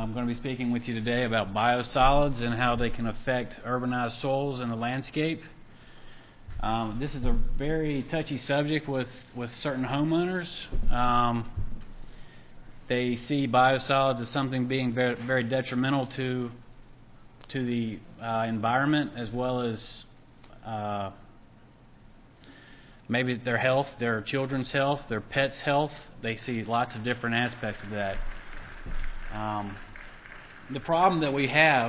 I'm going to be speaking with you today about biosolids and how they can affect urbanized soils and the landscape. This is a very touchy subject with certain homeowners. They see biosolids as something being very, very detrimental to the environment, as well as maybe their health, their children's health, their pets' health. They see lots of different aspects of that. The problem that we have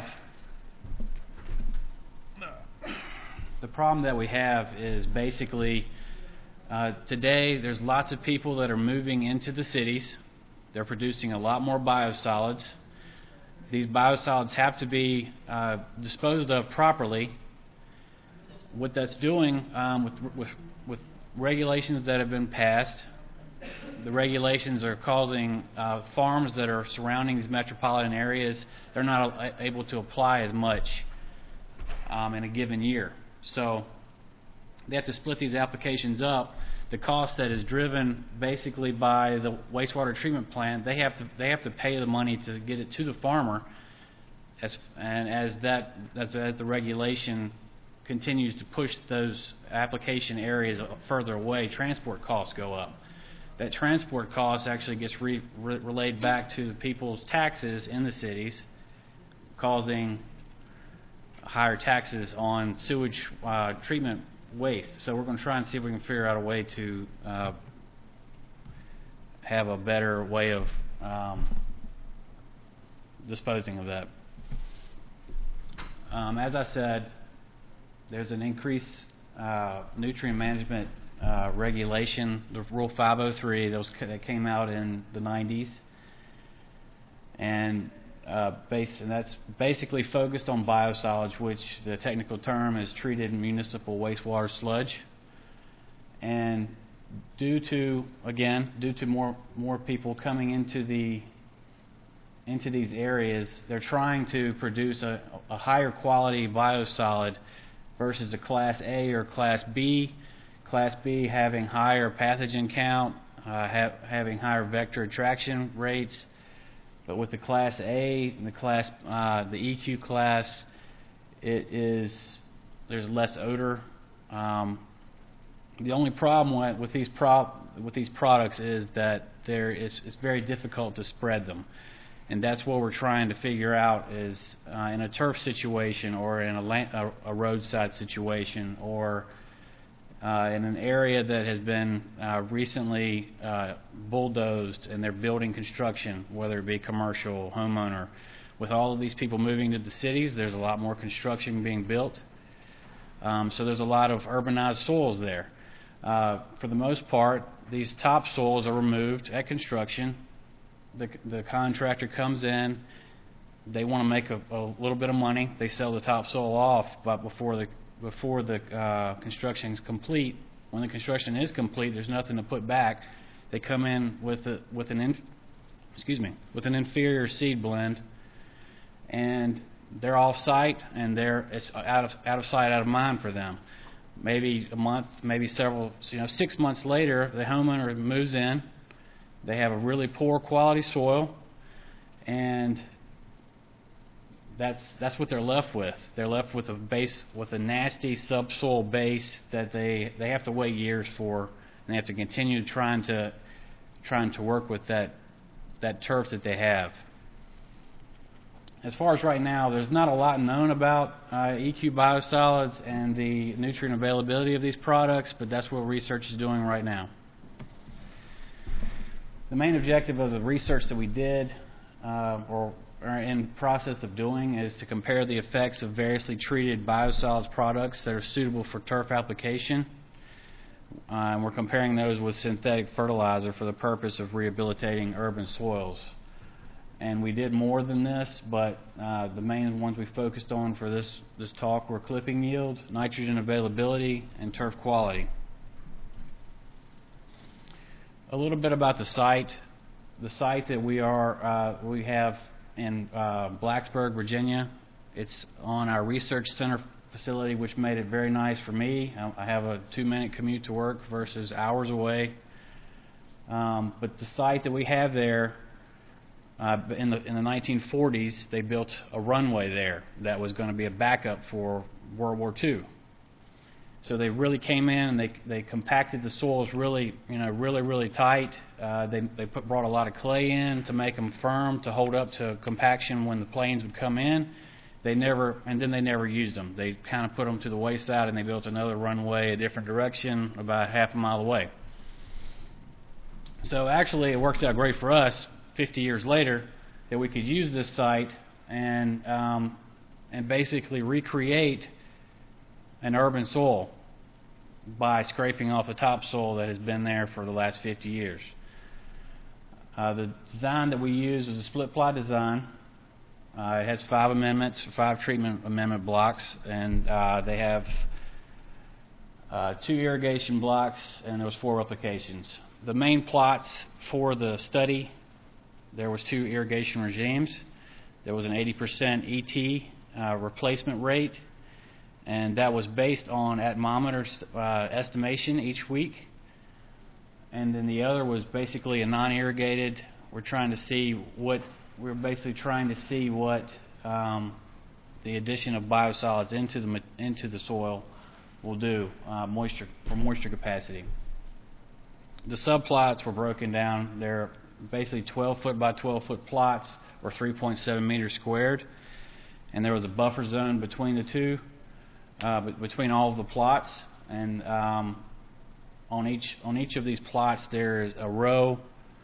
is basically today there's lots of people that are moving into the cities. They're producing a lot more biosolids. These biosolids have to be disposed of properly. What that's doing with regulations that have been passed, the regulations are causing farms that are surrounding these metropolitan areas, they're not able to apply as much in a given year. So they have to split these applications up. The cost that is driven basically by the wastewater treatment plant, they have to pay the money to get it to the farmer, as the regulation continues to push those application areas further away, transport costs go up. That transport cost actually gets relayed back to the people's taxes in the cities, causing higher taxes on sewage treatment waste. So we're going to try and see if we can figure out a way to have a better way of disposing of that. As I said, there's an increased nutrient management regulation, the Rule 503, that came out in the 90s, and that's basically focused on biosolids, which the technical term is treated municipal wastewater sludge. And due to more people coming into these areas, they're trying to produce a higher quality biosolid versus a Class A or Class B. Class B having higher pathogen count, having higher vector attraction rates, but with the Class A and the EQ class, there's less odor. The only problem with these products is that it's very difficult to spread them. And that's what we're trying to figure out is in a turf situation or in a roadside situation or in an area that has been recently bulldozed and they're building construction, whether it be commercial, homeowner. With all of these people moving to the cities, there's a lot more construction being built. So there's a lot of urbanized soils there. For the most part, these topsoils are removed at construction. The contractor comes in, they want to make a little bit of money, they sell the topsoil off, but before the construction is complete, when the construction is complete, there's nothing to put back. They come in with an inferior seed blend, and they're off-site, and it's out of sight, out of mind for them. Maybe a month, maybe 6 months later, the homeowner moves in. They have a really poor quality soil, and that's what they're left with. They're left with a nasty subsoil base that they have to wait years for, and they have to continue trying to work with that turf that they have. As far as right now, there's not a lot known about EQ biosolids and the nutrient availability of these products, but that's what research is doing right now. The main objective of the research that we did, or are in process of doing, is to compare the effects of variously treated biosolids products that are suitable for turf application. And we're comparing those with synthetic fertilizer for the purpose of rehabilitating urban soils. And we did more than this, but the main ones we focused on for this talk were clipping yield, nitrogen availability, and turf quality. A little bit about the site. The site that we have in Blacksburg, Virginia. It's on our research center facility, which made it very nice for me. I have a 2-minute commute to work versus hours away. But the site that we have there In the 1940s, they built a runway there that was going to be a backup for World War II. So they really came in and they compacted the soils really tight. They brought a lot of clay in to make them firm, to hold up to compaction when the planes would come in. Then they never used them. They kind of put them to the wayside, and they built another runway a different direction about half a mile away. So actually, it works out great for us 50 years later that we could use this site and basically recreate an urban soil by scraping off the topsoil that has been there for the last 50 years. The design that we use is a split plot design. It has 5 amendments, 5 treatment amendment blocks, and they have 2 irrigation blocks, and there was 4 replications. The main plots for the study, there was 2 irrigation regimes. There was an 80% ET replacement rate, and that was based on atmometer estimation each week. And then the other was basically a non-irrigated. We're basically trying to see what the addition of biosolids into the soil will do for moisture capacity. The subplots were broken down. They're basically 12-foot by 12-foot plots, or 3.7 meters squared, and there was a buffer zone between the two, between all of the plots. And on each of these plots, there is a row.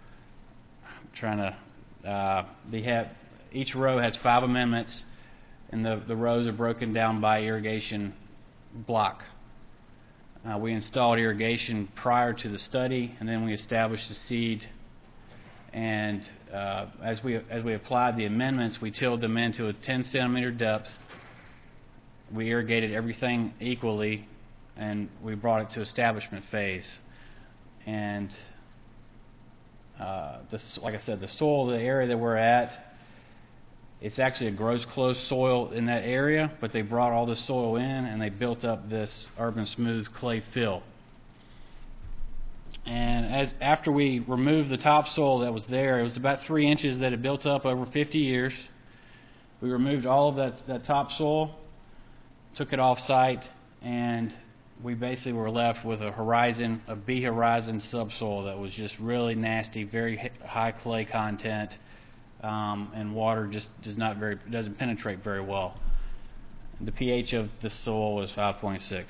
Each row has 5 amendments, and the rows are broken down by irrigation block. We installed irrigation prior to the study, and then we established the seed. And as we applied the amendments, we tilled them into a 10-centimeter depth. We irrigated everything equally, and we brought it to establishment phase. And like I said, the soil, the area that we're at, it's actually a grows close soil in that area, but they brought all the soil in and they built up this urban smooth clay fill. And after we removed the topsoil that was there, it was about 3 inches that had built up over 50 years. We removed all of that topsoil, took it off site, and we basically were left with a B horizon subsoil that was just really nasty, very high clay content, and water just doesn't penetrate very well. The pH of the soil was 5.6.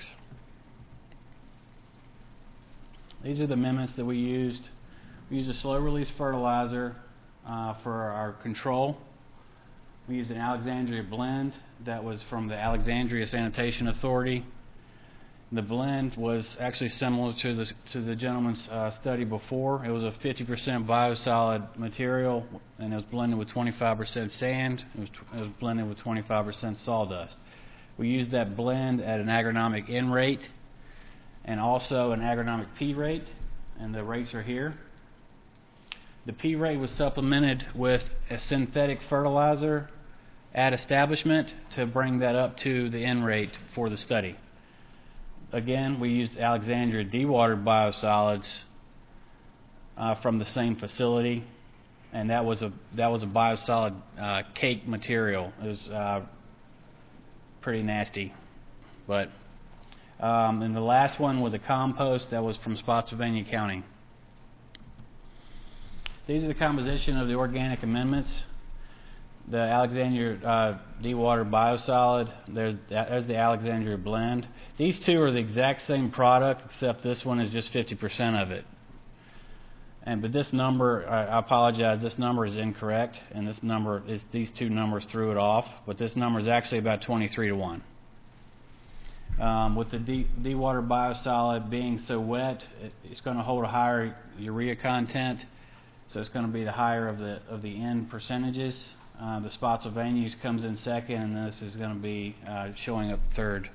These are the amendments that we used. We used a slow release fertilizer for our control. We used an Alexandria blend that was from the Alexandria Sanitation Authority. The blend was actually similar to the gentleman's study before. It was a 50% biosolid material, and it was blended with 25% sand. It was blended with 25% sawdust. We used that blend at an agronomic N rate and also an agronomic P rate, and the rates are here. The P rate was supplemented with a synthetic fertilizer at establishment to bring that up to the N rate for the study. Again, we used Alexandria dewatered biosolids from the same facility, and that was a biosolid cake material. It was pretty nasty, but and the last one was a compost that was from Spotsylvania County. These are the composition of the organic amendments. The Alexandria dewatered biosolid, there's the Alexandria blend. These two are the exact same product, except this one is just 50% of it. But this number, I apologize, this number is incorrect, and these two numbers threw it off, but this number is actually about 23 to 1. With the dewatered biosolid being so wet, it's going to hold a higher urea content, so it's going to be the higher of the N percentages. The Spotsylvania comes in second, and this is going to be showing up third.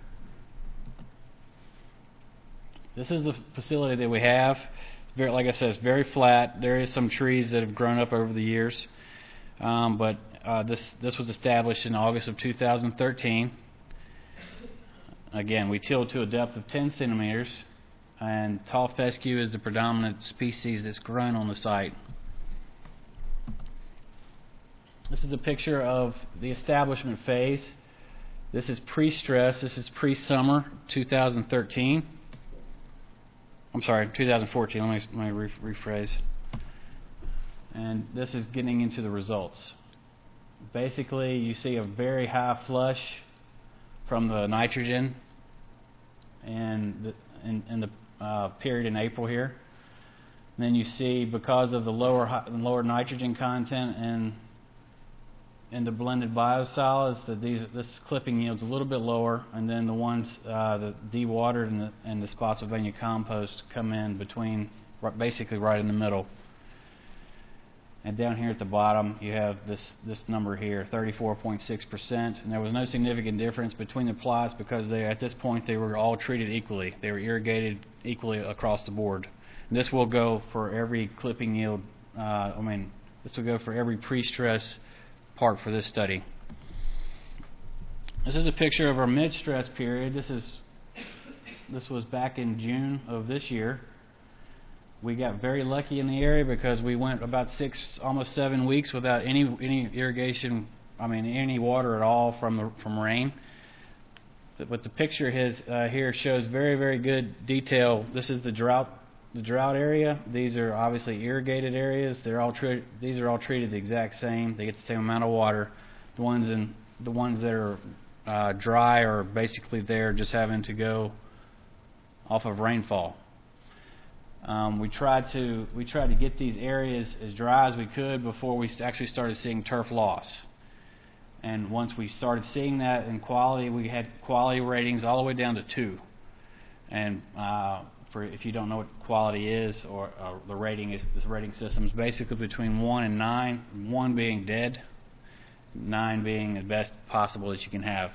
This is the facility that we have. It's very, like I said, it's very flat. There is some trees that have grown up over the years, but this was established in August of 2013. Again, we tilled to a depth of 10 centimeters, and tall fescue is the predominant species that's grown on the site. This is a picture of the establishment phase. This is pre-stress. This is pre-summer 2013. I'm sorry, 2014. Let me rephrase. And this is getting into the results. Basically, you see a very high flush from the nitrogen and in the period in April here. And then you see, because of the lower nitrogen content and the blended biosolids, that this clipping yield's a little bit lower, and then the ones the dewatered and the Spotsylvania compost come in between, basically right in the middle. And down here at the bottom, you have this number here, 34.6%, and there was no significant difference between the plots because at this point they were all treated equally. They were irrigated equally across the board. And this will go for every clipping yield. This will go for every pre-stress part for this study. This is a picture of our mid-stress period. This was back in June of this year. We got very lucky in the area because we went about 6, almost 7 weeks without any irrigation, any water at all from rain. But the picture here shows very, very good detail. This is the drought area. These are obviously irrigated areas. These are all treated the exact same. They get the same amount of water. The ones that are dry are basically there just having to go off of rainfall. We tried to get these areas as dry as we could before we actually started seeing turf loss. And once we started seeing that in quality, we had quality ratings all the way down to 2. And if you don't know what quality is, or the rating system is basically between 1 and 9, 1 being dead, 9 being the best possible that you can have.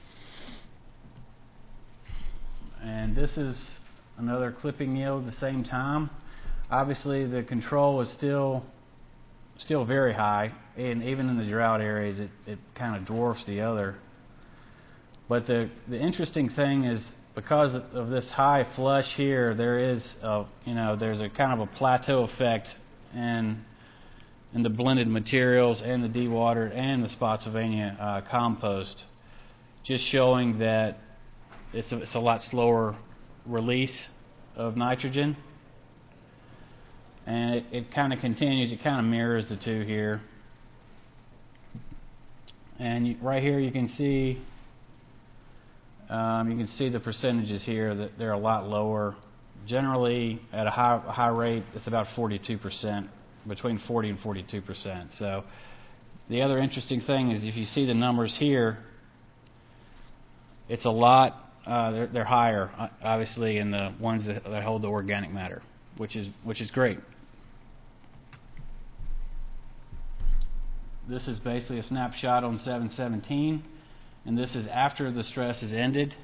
And this is another clipping yield at the same time. Obviously the control is still very high, and even in the drought areas it kind of dwarfs the other. But the interesting thing is, because of this high flush here, there's a kind of a plateau effect in the blended materials and the dewatered and the Spotsylvania compost, just showing that it's a lot slower release of nitrogen, and it kind of continues. It kind of mirrors the two here, and right here you can see the percentages here that they're a lot lower. Generally, at a high rate, it's about 42%, between 40 and 42%. So the other interesting thing is, if you see the numbers here, it's a lot. They're higher, obviously, in the ones that hold the organic matter, which is great. This is basically a snapshot on 7/17, and this is after the stress is ended.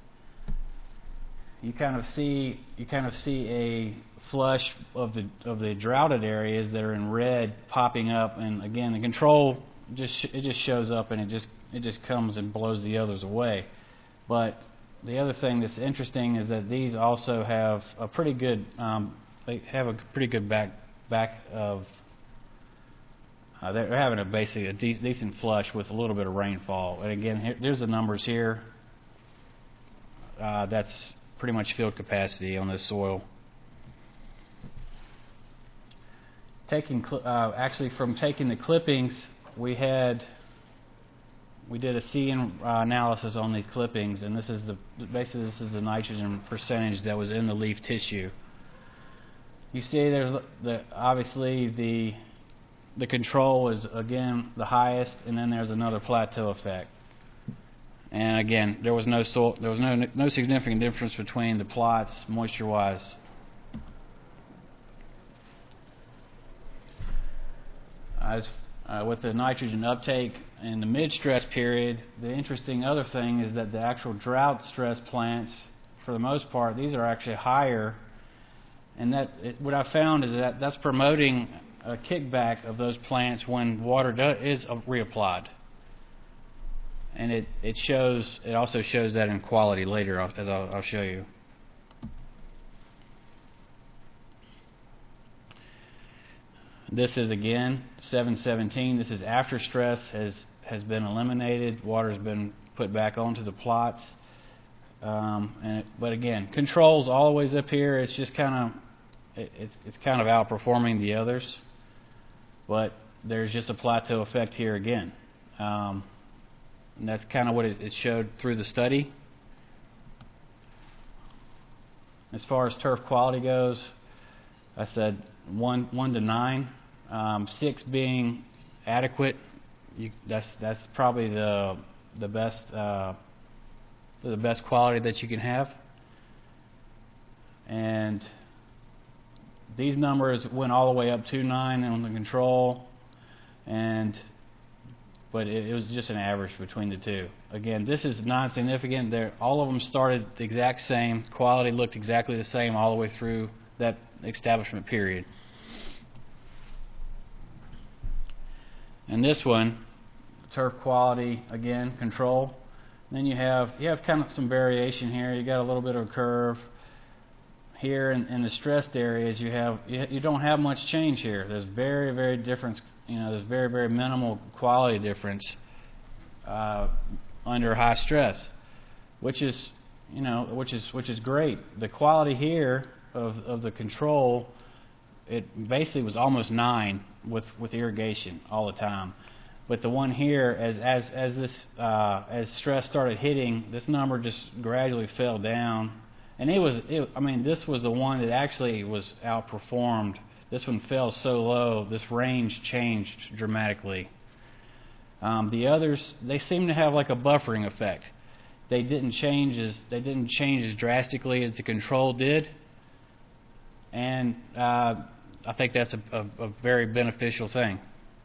You kind of see a flush of the droughted areas that are in red popping up, and again the control just shows up, and it just comes and blows the others away. But the other thing that's interesting is that these also have a pretty good back of they're having basically a decent flush with a little bit of rainfall. And again, there's the numbers here. That's pretty much field capacity on this soil. Actually, from taking the clippings, we did a CN analysis on these clippings, and this is the nitrogen percentage that was in the leaf tissue. You see, obviously the control is again the highest, and then there's another plateau effect. And again, there was no significant difference between the plots moisture-wise. With the nitrogen uptake in the mid-stress period, the interesting other thing is that the actual drought stress plants, for the most part, these are actually higher, and what I found is that that's promoting a kickback of those plants when water is reapplied. And it also shows that in quality later, as I'll show you. This is again 717. This is after stress has been eliminated. Water has been put back onto the plots. But again, controls always up here. It's just kind of it's kind of outperforming the others. But there's just a plateau effect here again. And that's kind of what it showed through the study. As far as turf quality goes, I said 1 to 9, 6 being adequate. That's probably the best quality that you can have. And these numbers went all the way up to 9 on the control, but it was just an average between the two. Again, this is not significant. All of them started the exact same. Quality looked exactly the same all the way through that establishment period. And this one, turf quality, again, control. Then you have kind of some variation here. You got a little bit of a curve. Here in the stressed areas, you don't have much change here. There's very difference. There's very minimal quality difference under high stress, which is great. The quality here of the control, it basically was almost 9 with irrigation all the time. But the one here, as stress started hitting, this number just gradually fell down. And this was the one that actually was outperformed. This one fell so low, this range changed dramatically. The others, they seem to have like a buffering effect. They didn't change as drastically as the control did, and I think that's a very beneficial thing.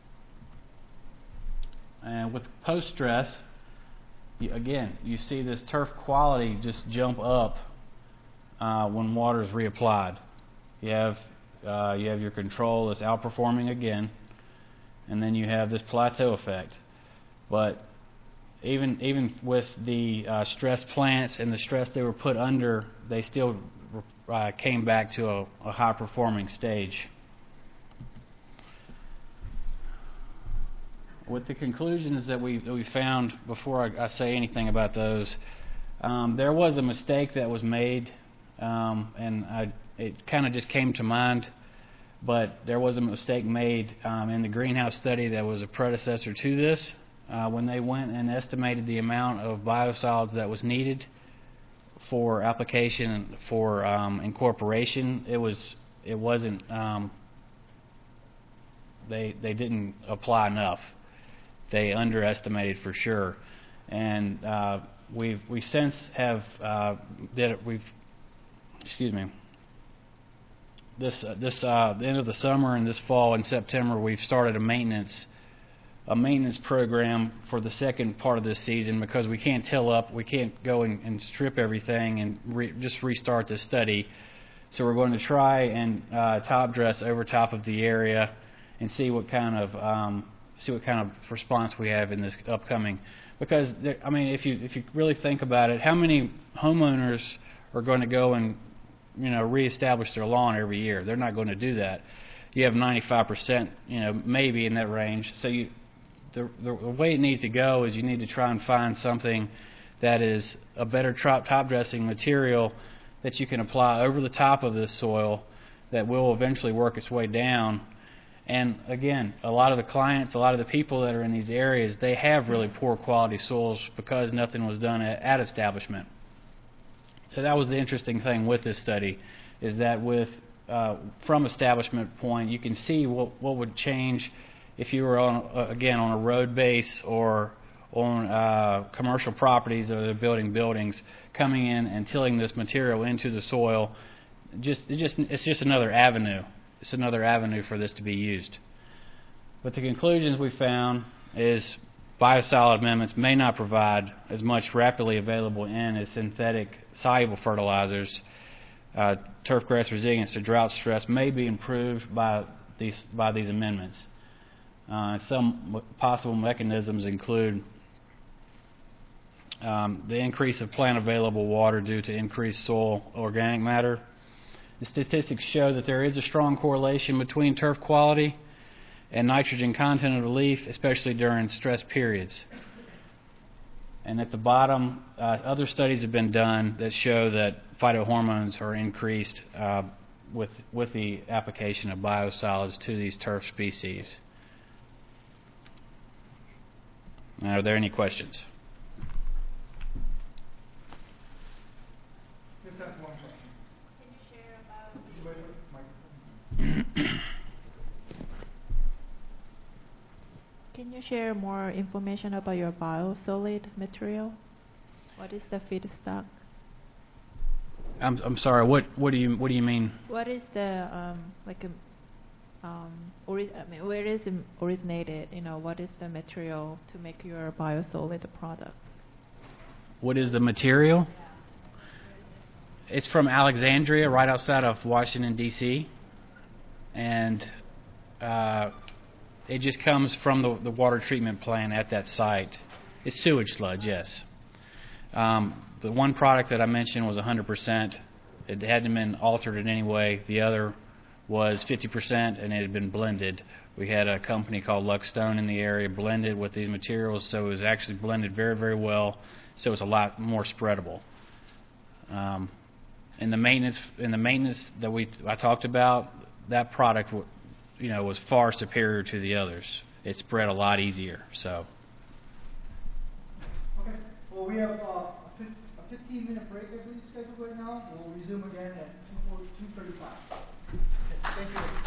And with post-stress, again, you see this turf quality just jump up when water is reapplied. You have your control that's outperforming again, and then you have this plateau effect. But even with the stressed plants and the stress they were put under, they still came back to a high-performing stage. With the conclusions that we found, before I say anything about those, there was a mistake that was made, and it kind of just came to mind. But there was a mistake made in the greenhouse study that was a predecessor to this. When they went and estimated the amount of biosolids that was needed for application for incorporation, it wasn't. They didn't apply enough. They underestimated for sure, and we since have the end of the summer and this fall in September, we've started a maintenance program for the second part of this season, because we can't till up, we can't go and strip everything and just restart the study. So we're going to try and top dress over top of the area and see what kind of response we have in this upcoming. Because if you really think about it, how many homeowners are going to go and reestablish their lawn every year? They're not going to do that. You have 95%, maybe in that range. So the way it needs to go is you need to try and find something that is a better top dressing material that you can apply over the top of this soil that will eventually work its way down. And again, a lot of the clients, a lot of the people that are in these areas, they have really poor quality soils because nothing was done at establishment. So that was the interesting thing with this study, is that from establishment point, you can see what would change if you were on a road base or on commercial properties that are building buildings, coming in and tilling this material into the soil. It's just another avenue. It's another avenue for this to be used. But the conclusions we found is biosolid amendments may not provide as much rapidly available N as synthetic soluble fertilizers. Turf grass resilience to drought stress may be improved by these amendments. Some possible mechanisms include the increase of plant available water due to increased soil organic matter. The statistics show that there is a strong correlation between turf quality and nitrogen content of the leaf, especially during stress periods. And at the bottom, other studies have been done that show that phytohormones are increased with the application of biosolids to these turf species. Are there any questions? Just have one question. Can you share about Can you share more information about your biosolid material? What is the feedstock? I'm sorry. What do you mean? What is the where is it originated? What is the material to make your biosolid product? What is the material? It's from Alexandria, right outside of Washington, D.C. And it just comes from the water treatment plant at that site. It's sewage sludge, yes. The one product that I mentioned was 100%. It hadn't been altered in any way. The other was 50%, and it had been blended. We had a company called Luckstone in the area blended with these materials, so it was actually blended very, very well, so it's a lot more spreadable. In the maintenance that I talked about, that product was far superior to the others. It spread a lot easier. So. Okay. Well, we have a 15-minute break, I believe, scheduled right now. We'll resume again at 2:35. Okay. Thank you.